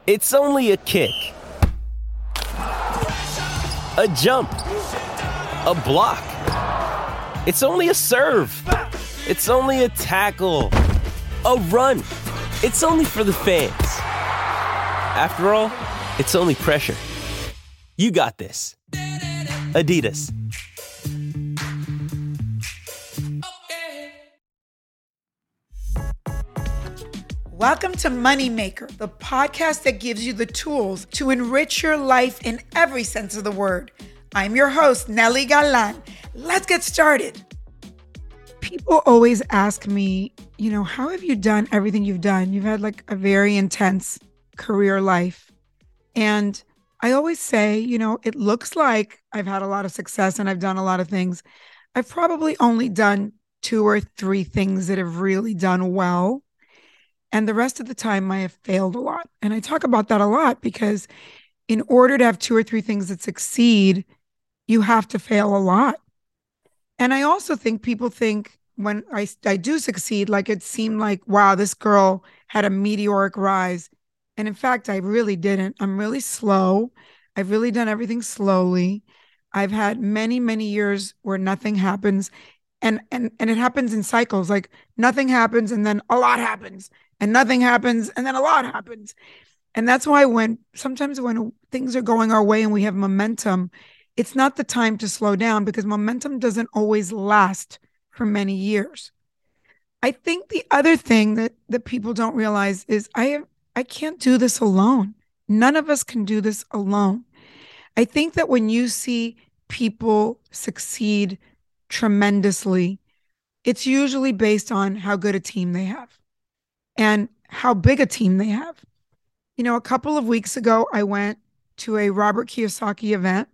It's only a kick, a jump, a block. It's only a serve. It's only a tackle, a run. It's only for the fans. After all, it's only pressure. You got this. Adidas. Welcome to Moneymaker, the podcast that gives you the tools to enrich your life in every sense of the word. I'm your host, Nelly Galan. Let's get started. People always ask me, how have you done everything you've done? You've had like a very intense career life. And I always say, it looks like I've had a lot of success and I've done a lot of things. I've probably only done 2 or 3 things that have really done well. And the rest of the time I have failed a lot. And I talk about that a lot because in order to have 2 or 3 things that succeed, you have to fail a lot. And I also think people think when I do succeed, like it seemed like, wow, this girl had a meteoric rise. And in fact, I really didn't. I'm really slow. I've really done everything slowly. I've had many, many years where nothing happens. And it happens in cycles, like nothing happens and then a lot happens. And nothing happens, and then a lot happens. And that's why sometimes when things are going our way and we have momentum, it's not the time to slow down because momentum doesn't always last for many years. I think the other thing that people don't realize is I can't do this alone. None of us can do this alone. I think that when you see people succeed tremendously, it's usually based on how good a team they have and how big a team they have. A couple of weeks ago, I went to a Robert Kiyosaki event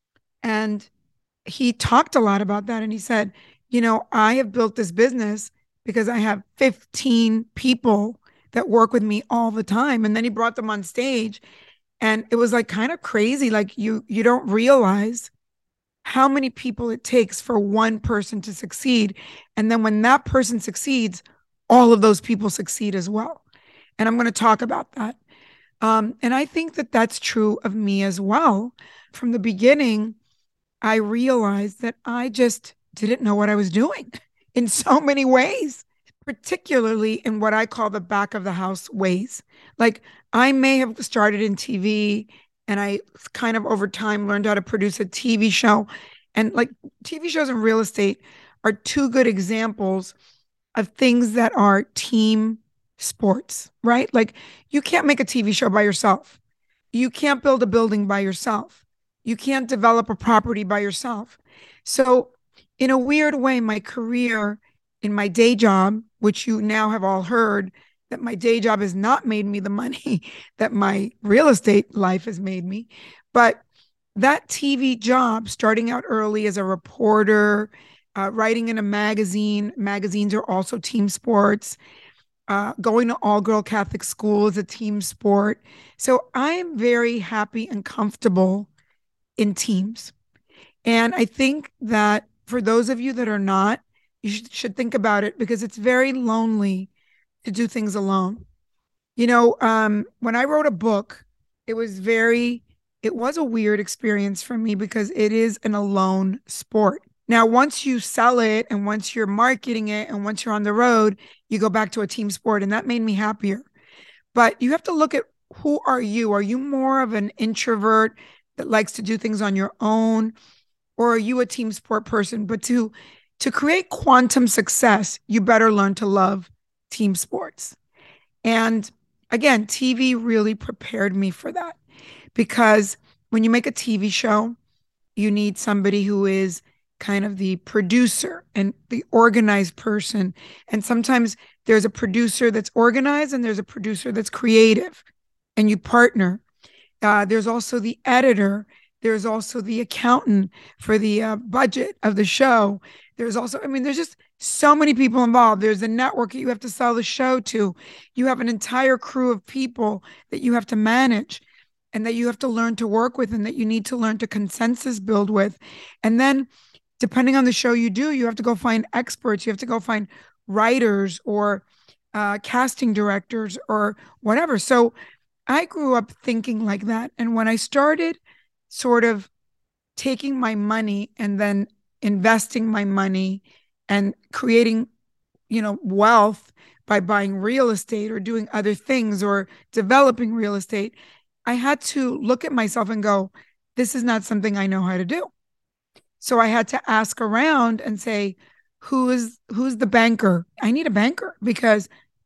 and he talked a lot about that. And he said, I have built this business because I have 15 people that work with me all the time. And then he brought them on stage and it was like kind of crazy. Like you don't realize how many people it takes for one person to succeed. And then when that person succeeds, all of those people succeed as well. And I'm going to talk about that. And I think that that's true of me as well. From the beginning, I realized that I just didn't know what I was doing in so many ways, particularly in what I call the back of the house ways. Like I may have started in TV and I kind of over time learned how to produce a TV show. And like TV shows in real estate are 2 good examples of things that are team sports, right? Like you can't make a TV show by yourself. You can't build a building by yourself. You can't develop a property by yourself. So in a weird way, my career in my day job, which you now have all heard that my day job has not made me the money that my real estate life has made me. But that TV job, starting out early as a reporter, writing in a magazine. Magazines are also team sports. Going to all-girl Catholic school is a team sport. So I'm very happy and comfortable in teams. And I think that for those of you that are not, you should think about it because it's very lonely to do things alone. When I wrote a book, it was a weird experience for me because it is an alone sport. Now, once you sell it and once you're marketing it and once you're on the road, you go back to a team sport and that made me happier. But you have to look at who are you? Are you more of an introvert that likes to do things on your own? Or are you a team sport person? But to create quantum success, you better learn to love team sports. And again, TV really prepared me for that because when you make a TV show, you need somebody who is kind of the producer and the organized person. And sometimes there's a producer that's organized and there's a producer that's creative and you partner. There's also the editor. There's also the accountant for the budget of the show. There's also, there's just so many people involved. There's a network that you have to sell the show to. You have an entire crew of people that you have to manage and that you have to learn to work with and that you need to learn to consensus build with. And then depending on the show you do, you have to go find experts. You have to go find writers or casting directors or whatever. So I grew up thinking like that. And when I started sort of taking my money and then investing my money and creating, wealth by buying real estate or doing other things or developing real estate, I had to look at myself and go, this is not something I know how to do. So I had to ask around and say, who's the banker? I need a banker because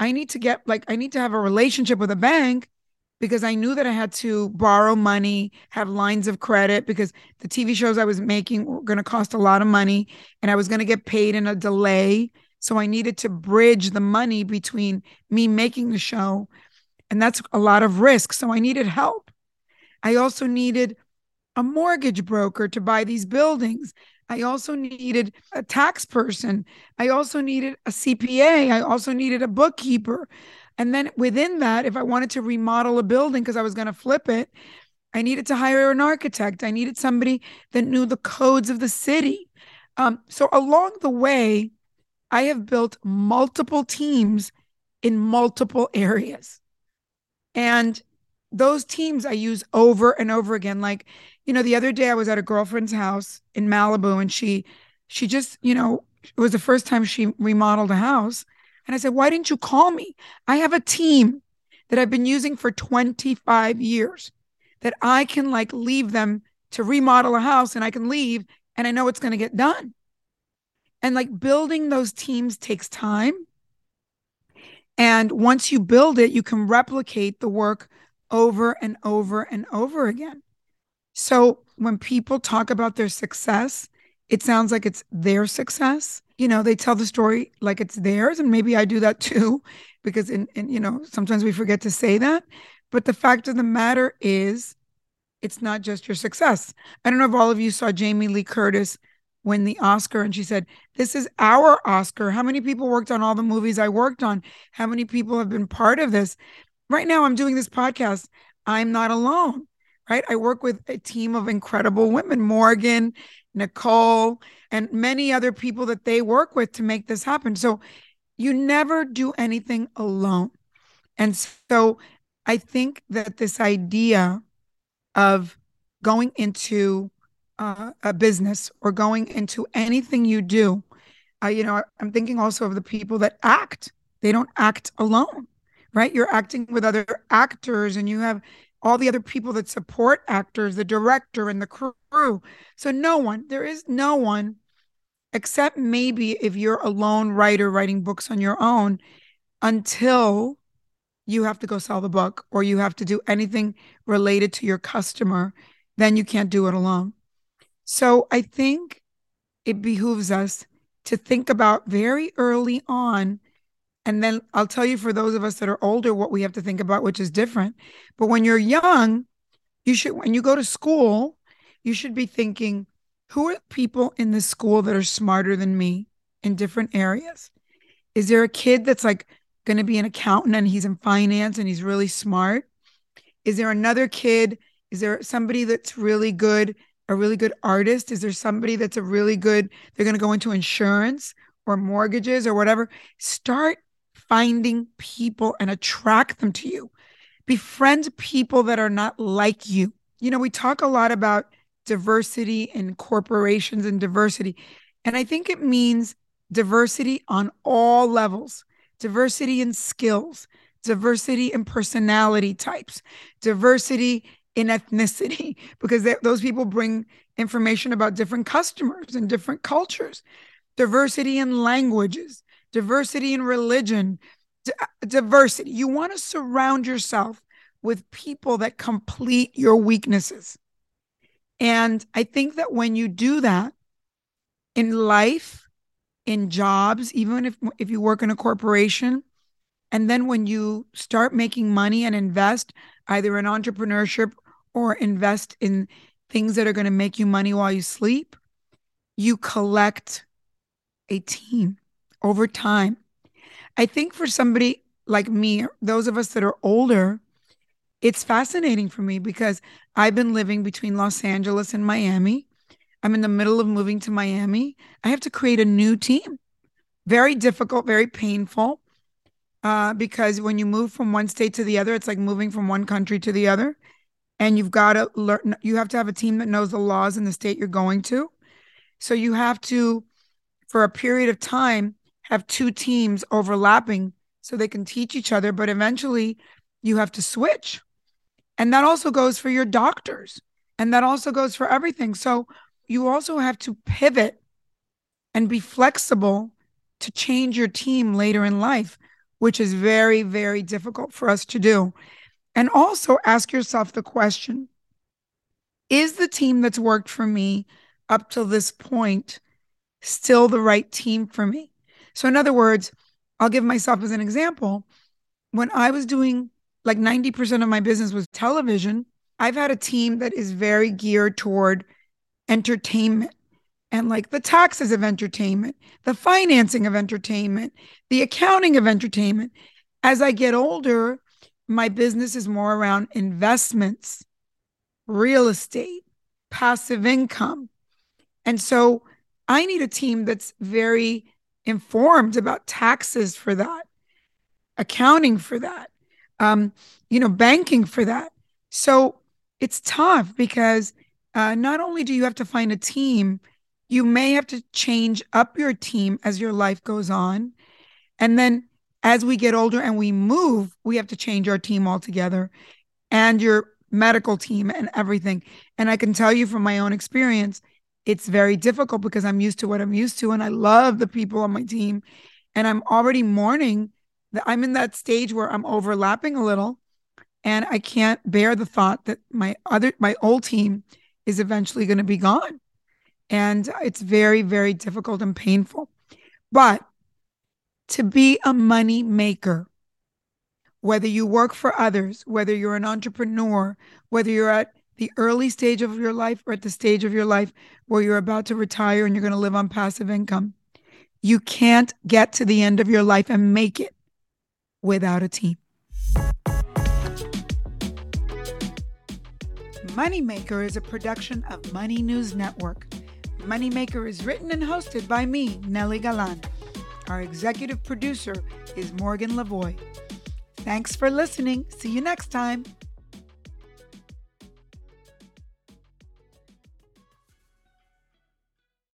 I need to have a relationship with a bank because I knew that I had to borrow money, have lines of credit because the TV shows I was making were going to cost a lot of money and I was going to get paid in a delay. So I needed to bridge the money between me making the show. And that's a lot of risk. So I needed help. I also needed a mortgage broker to buy these buildings. I also needed a tax person. I also needed a CPA. I also needed a bookkeeper. And then within that, if I wanted to remodel a building because I was going to flip it, I needed to hire an architect. I needed somebody that knew the codes of the city. So along the way, I have built multiple teams in multiple areas. And those teams I use over and over again. Like, the other day I was at a girlfriend's house in Malibu and she just, it was the first time she remodeled a house. And I said, why didn't you call me? I have a team that I've been using for 25 years that I can like leave them to remodel a house and I can leave and I know it's going to get done. And like building those teams takes time. And once you build it, you can replicate the work over and over and over again. So when people talk about their success, it sounds like it's their success. They tell the story like it's theirs. And maybe I do that too, because sometimes we forget to say that. But the fact of the matter is, it's not just your success. I don't know if all of you saw Jamie Lee Curtis win the Oscar and she said, this is our Oscar. How many people worked on all the movies I worked on? How many people have been part of this? Right now, I'm doing this podcast. I'm not alone, right? I work with a team of incredible women, Morgan, Nicole, and many other people that they work with to make this happen. So you never do anything alone. And so I think that this idea of going into a business or going into anything you do, I'm thinking also of the people that act. They don't act alone, right? You're acting with other actors and you have all the other people that support actors, the director and the crew. So there is no one, except maybe if you're a lone writer writing books on your own, until you have to go sell the book or you have to do anything related to your customer, then you can't do it alone. So I think it behooves us to think about very early on. And then I'll tell you for those of us that are older, what we have to think about, which is different. But when you're young, when you go to school, you should be thinking, who are people in this school that are smarter than me in different areas? Is there a kid that's like going to be an accountant and he's in finance and he's really smart? Is there another kid? Is there somebody that's really good, a really good artist? Is there somebody that's they're going to go into insurance or mortgages or whatever? Start finding people and attract them to you. Befriend people that are not like you. We talk a lot about diversity in corporations and diversity. And I think it means diversity on all levels, diversity in skills, diversity in personality types, diversity in ethnicity, because those people bring information about different customers and different cultures, diversity in languages, diversity in religion, diversity. You want to surround yourself with people that complete your weaknesses. And I think that when you do that in life, in jobs, even if you work in a corporation, and then when you start making money and invest either in entrepreneurship or invest in things that are going to make you money while you sleep, you collect a team over time. I think for somebody like me, those of us that are older, it's fascinating for me because I've been living between Los Angeles and Miami. I'm in the middle of moving to Miami. I have to create a new team. Very difficult, very painful. because when you move from one state to the other, it's like moving from one country to the other. And you've got to learn, you have to have a team that knows the laws in the state you're going to. So you have to, for a period of time, have two teams overlapping so they can teach each other. But eventually you have to switch. And that also goes for your doctors. And that also goes for everything. So you also have to pivot and be flexible to change your team later in life, which is very, very difficult for us to do. And also ask yourself the question, is the team that's worked for me up till this point still the right team for me? So in other words, I'll give myself as an example. When I was doing like 90% of my business was television, I've had a team that is very geared toward entertainment and like the taxes of entertainment, the financing of entertainment, the accounting of entertainment. As I get older, my business is more around investments, real estate, passive income. And so I need a team that's very informed about taxes for that, accounting for that, banking for that. So it's tough because not only do you have to find a team, you may have to change up your team as your life goes on. And then as we get older and we move, we have to change our team altogether and your medical team and everything. And I can tell you from my own experience, it's very difficult because I'm used to what I'm used to. And I love the people on my team. And I'm already mourning that I'm in that stage where I'm overlapping a little. And I can't bear the thought that my old team is eventually going to be gone. And it's very, very difficult and painful. But to be a money maker, whether you work for others, whether you're an entrepreneur, whether you're at the early stage of your life or at the stage of your life where you're about to retire and you're going to live on passive income, you can't get to the end of your life and make it without a team. Moneymaker is a production of Money News Network. Moneymaker is written and hosted by me, Nelly Galan. Our executive producer is Morgan Lavoie. Thanks for listening. See you next time.